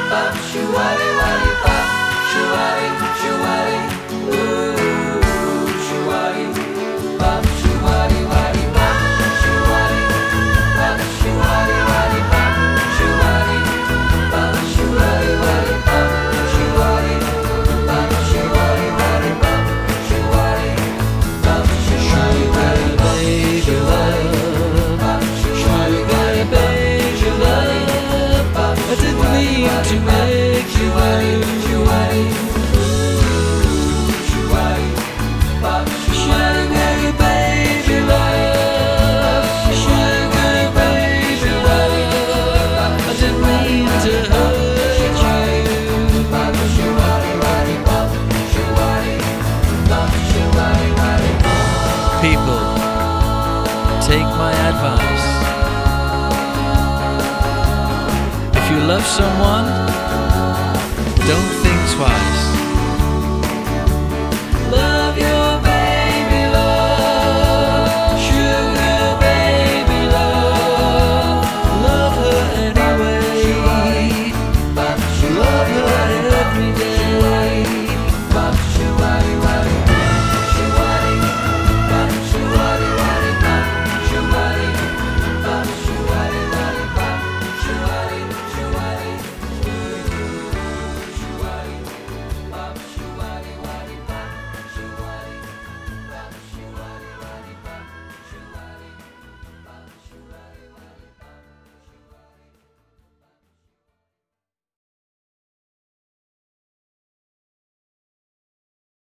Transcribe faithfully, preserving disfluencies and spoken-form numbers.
bop, shoo-wally, wally, bop, shoo-wally, shoo-wally, ooh, shoo-wally, bop, shoo-wally, wally, bop, shoo-wally, bop, shoo-wally, wally, bop, shoo-wally, bop, shoo-wally, wally, bop, shoo-wally, bop, shoo-wally, wally, bop, shoo-wally, bop, shoo-wally, wally, bop, shoo-wally, bop, shoo-wally, wally, bop, shoo-wally, bop, I didn't mean to make you wait. Sugar baby love, sugar baby love, I didn't mean to hurt you. People, take my advice. If you love someone, don't think twice.